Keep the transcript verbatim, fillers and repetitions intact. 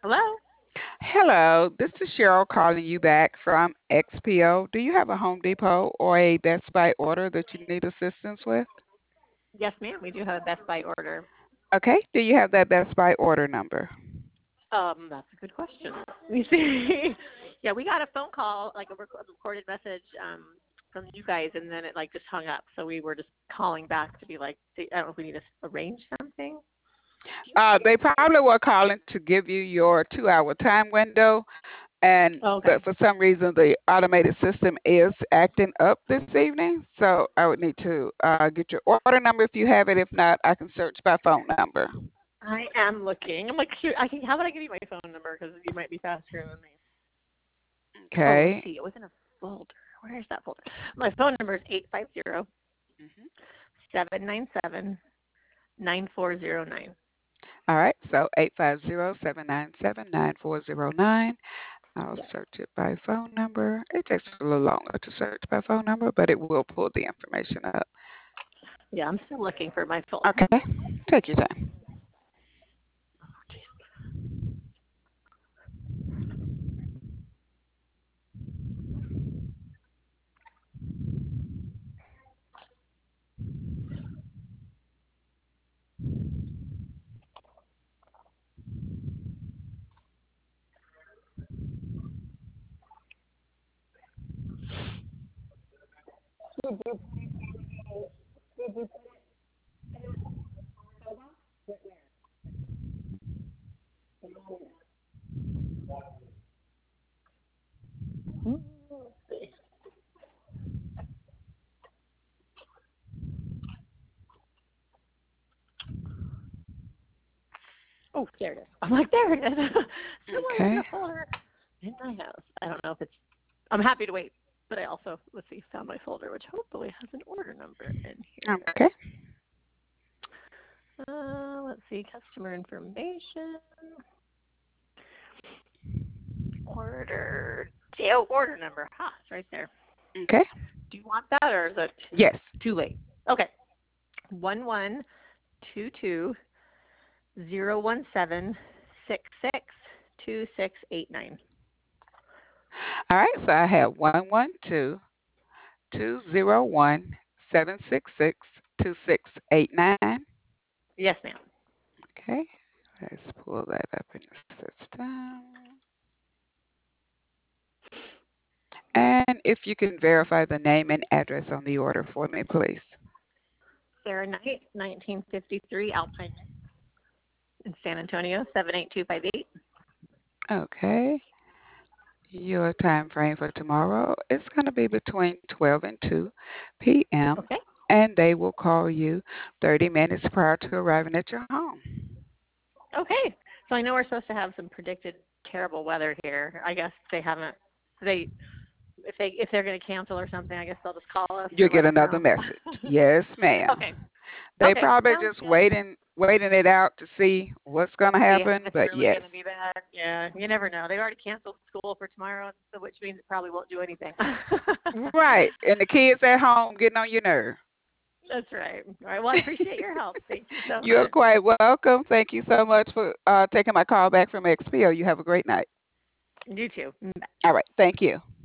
Hello? Hello, this is Cheryl calling you back from X P O. Do you have a Home Depot or a Best Buy order that you need assistance with? Yes, ma'am. We do have a Best Buy order. Okay, do you have that Best Buy order number? Um, that's a good question. Let me see. Yeah, we got a phone call, like a rec- a recorded message um, from you guys, and then it like just hung up. So we were just calling back to be like, see, I don't know if we need to arrange something. Uh, they probably were calling to give you your two-hour time window, and Oh, but okay. for some reason the automated system is acting up this evening. So I would need to uh, get your order number if you have it. If not, I can search by phone number. I am looking. I'm like, shoot, I can. How about I give you my phone number because you might be faster than me. Oh, let's Okay. see. It was in a folder. Where is that folder? My phone number is eight five zero Mhm. seven nine seven nine four zero nine. All right, so eight five zero, seven nine seven, nine four zero nine. I'll Yes. search it by phone number. It takes a little longer to search by phone number, but it will pull the information up. Yeah, I'm still looking for my phone. Okay, take your time. Oh, there it is. I'm like, there it is. Somewhere in Okay, the folder in my house. I don't know if it's. I'm happy to wait, but I also let's see, found my folder, which hopefully has an order number in here. okay. Uh, let's see, customer information, order, oh, order number. Ha, it's right there. Okay. Do you want that, or is it Yes. too late? Okay, one one two two zero one seven six six two six eight nine. All right, so I have one one two, two zero one, seven six six, two six eight nine. Yes, ma'am. Okay, let's pull that up in the system. And if you can verify the name and address on the order for me, please. Sarah Knight, nineteen fifty-three Alpine in San Antonio, seven eight two five eight. Okay. Your time frame for tomorrow is going to be between twelve and two p m Okay. and they will call you thirty minutes prior to arriving at your home. Okay. So I know we're supposed to have some predicted terrible weather here. I guess they haven't. They if they if they're going to cancel or something, I guess they'll just call us You'll or get let us another know. message. Yes, ma'am. Okay. They Okay. probably Sounds just good. waiting waiting it out to see what's going to See if happen, it's but really going to yes. be bad. Yeah. You never know. They've already canceled school for tomorrow, so which means it probably won't do anything. Right. And the kids at home getting on your nerve. That's right. All right. Well, I appreciate your help. Thank you so You're much. quite welcome. Thank you so much for uh, taking my call back from X P O. You have a great night. You too. All right. Thank you.